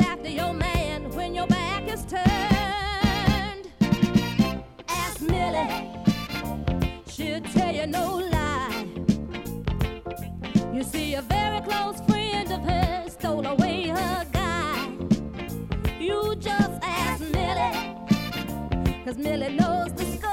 after your man when your back is turned. Ask Millie, she'll tell you no lie. You see, a very close friend of hers stole away her guy. You just ask Millie, 'cause Millie knows the score.